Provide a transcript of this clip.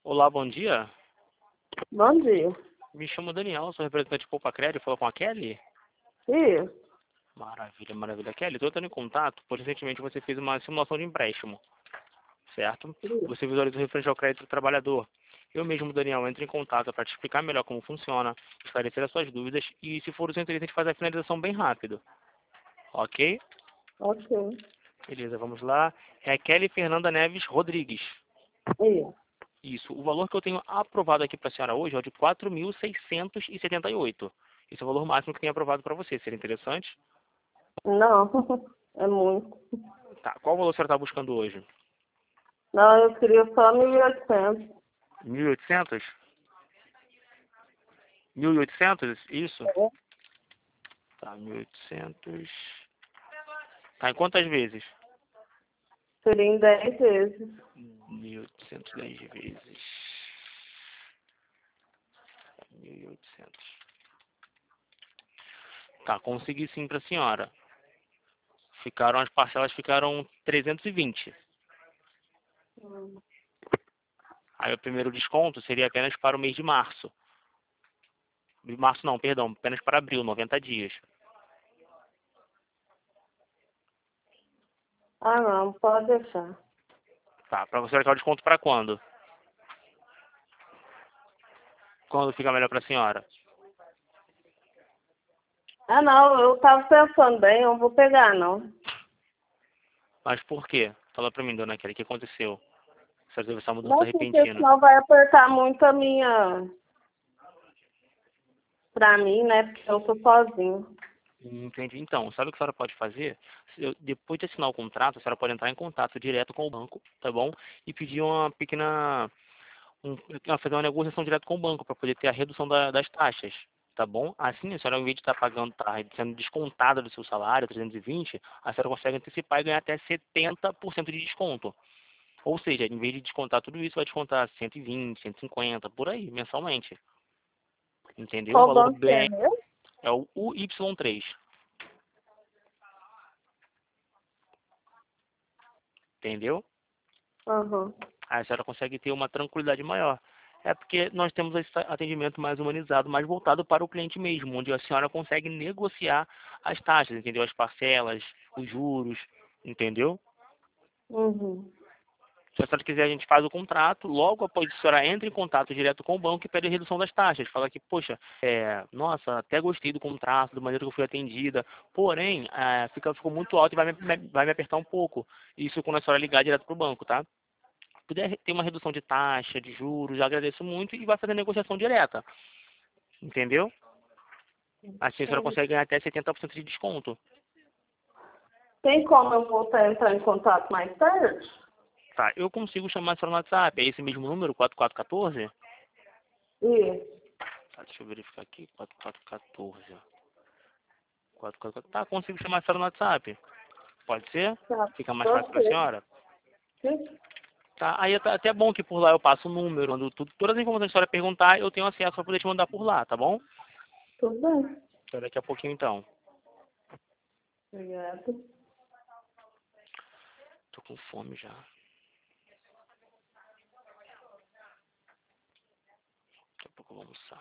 Olá, bom dia. Bom dia. Me chamo Daniel, sou representante de Poupa Crédito. Falou com a Kelly? Isso. Maravilha, maravilha. Kelly, estou entrando em contato, pois recentemente você fez uma simulação de empréstimo, certo? Isso. Você visualizou referente ao crédito do trabalhador. Eu mesmo, Daniel, entro em contato para te explicar melhor como funciona, esclarecer as suas dúvidas e, se for o seu interesse, a gente faz a finalização bem rápido. Ok? Ok. Beleza, vamos lá. É Kelly Fernanda Neves Rodrigues. Isso. Isso. O valor que eu tenho aprovado aqui para a senhora hoje é o de 4.678. Esse é o valor máximo que tenho aprovado para você. Seria interessante? Não, é muito. Tá. Qual valor a senhora está buscando hoje? Não, eu queria só 1.800. 1.800? 1.800? Isso? É. Tá, 1.800. Tá, em quantas vezes? Seria em 10 vezes. 1.810 vezes. 1.800. Tá, consegui sim para a senhora. As parcelas ficaram 320. Hum. Aí o primeiro desconto seria apenas para o mês de março. De março não, perdão, apenas para abril, 90 dias. Ah, não, pode deixar. Tá, para você quer o desconto para quando? Quando fica melhor para a senhora? Ah, não, eu tava pensando bem, eu não vou pegar, não. Mas por quê? Fala para mim, dona Kelly, o que aconteceu? Você teve essa mudança Não, porque repentina. senão vai apertar muito a minha... Pra mim, né, porque eu sou sozinho. Entendi. Então, sabe o que a senhora pode fazer? Depois de assinar o contrato, a senhora pode entrar em contato direto com o banco, tá bom? E pedir uma pequena... fazer uma negociação direto com o banco para poder ter a redução das taxas, tá bom? Assim, a senhora, ao invés de estar pagando, tá sendo descontada do seu salário, 320, a senhora consegue antecipar e ganhar até 70% de desconto. Ou seja, em vez de descontar tudo isso, vai descontar 120, 150, por aí, mensalmente. Entendeu? Um Qual valor banco que é bem... mesmo? É o UY3. Entendeu? Aham. Aí a senhora consegue ter uma tranquilidade maior. É porque nós temos esse atendimento mais humanizado, mais voltado para o cliente mesmo, onde a senhora consegue negociar as taxas, entendeu? As parcelas, os juros, entendeu? Uhum. Se a senhora quiser, a gente faz o contrato, logo após a senhora entra em contato direto com o banco e pede a redução das taxas. Fala que, poxa, nossa, até gostei do contrato, da maneira que eu fui atendida, porém, ficou muito alto e vai me apertar um pouco. Isso quando a senhora ligar direto para o banco, tá? Puder ter uma redução de taxa, de juros, já agradeço muito e vai fazer negociação direta. Entendeu? Assim a senhora consegue ganhar até 70% de desconto. Tem como eu voltar a entrar em contato mais tarde? Tá, eu consigo chamar a senhora no WhatsApp. É esse mesmo número, 4414? Isso. Tá, deixa eu verificar aqui, 4414. 4414. Tá, consigo chamar a senhora no WhatsApp. Pode ser? Tá. Fica mais fácil para a Você. senhora? Tá, aí é até bom que por lá eu passo o número, todas as informações que a senhora perguntar, eu tenho acesso para poder te mandar por lá, tá bom? Tudo bem. Até daqui a pouquinho então. Obrigada. Tô com fome já. Daqui a pouco eu vou almoçar.